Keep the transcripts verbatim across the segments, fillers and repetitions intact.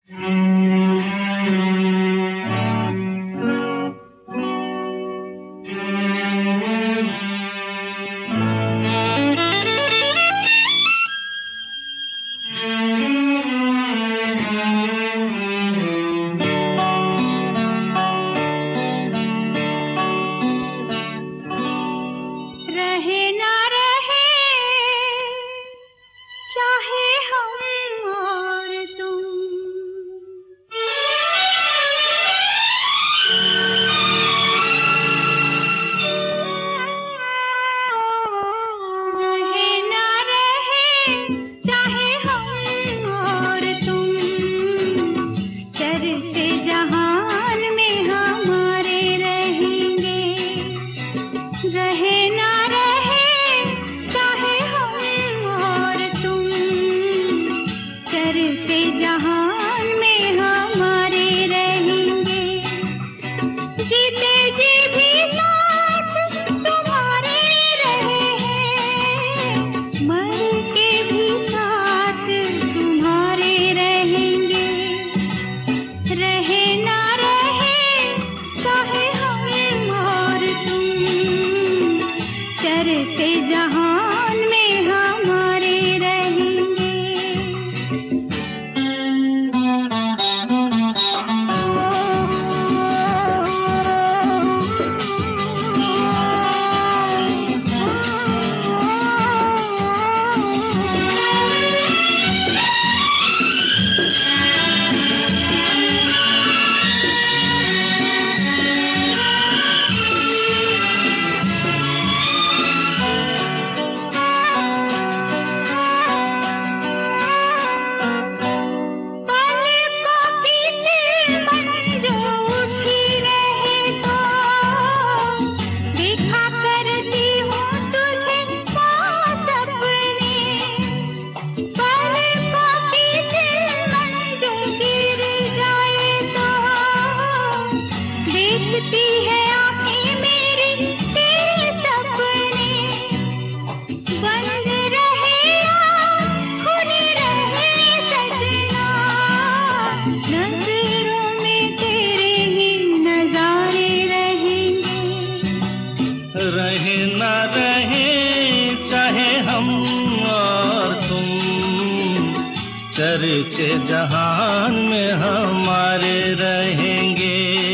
चर्चे जहान में हमारे रहेंगे।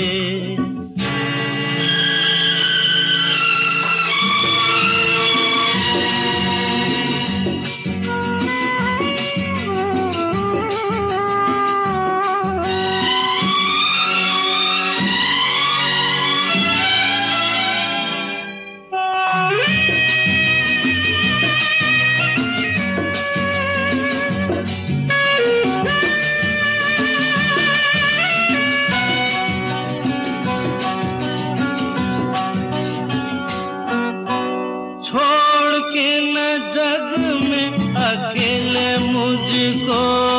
अकेले मुझको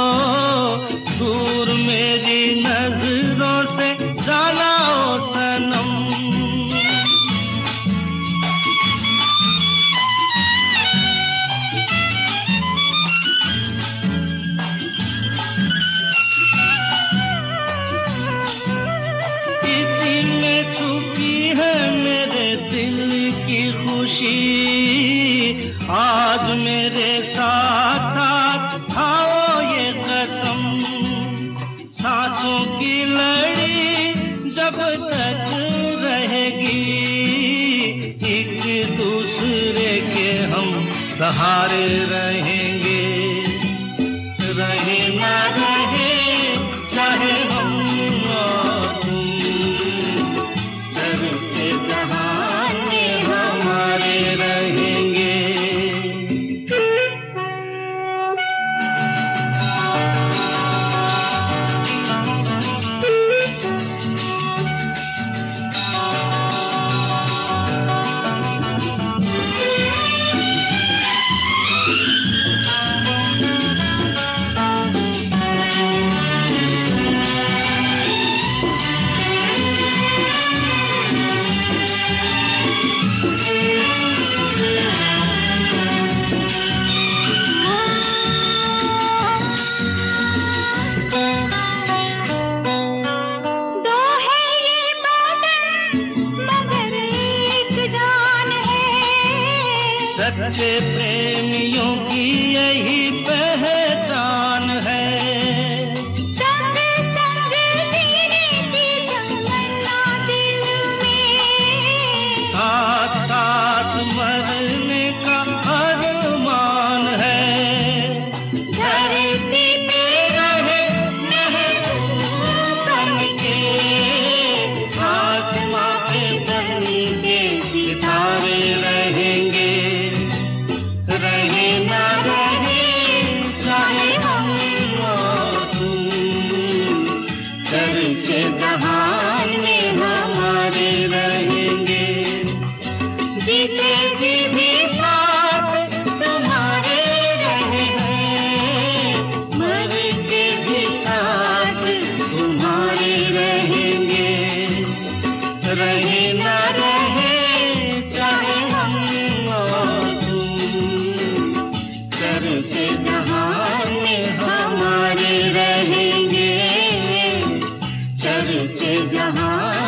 दूर मेरी नजरों से जाना ओ सनम। इसी में छुपी है मेरे दिल की खुशी, आज मेरे साथ साथ खाओ ये कसम। सांसों की लड़ी जब तक रहेगी, एक दूसरे के हम सहारे रहेंगे। रहे ना रहे चाहे हम और तुम, चर्चे जहान में हमारे रहेंगे। सच्चे प्रेमियों की यही पहचान है। संग संग जीने की तमन्ना दिल में, साथ साथ मरने का अरमान है। धरती पे रहे महबूब बनके, आसमां पे बनी के सितारे रहेंगे। रहे ना रहे चाहे हम और तुम, चर्चे जहान में हमारे रहेंगे। जीते जी भी साथ तुम्हारे रहेंगे, मर के भी साथ तुम्हारे रहेंगे। रहे ना रहे चाहे हम और तुम, चर्चे जहान में हमारे रहेंगे। चर्चे जहान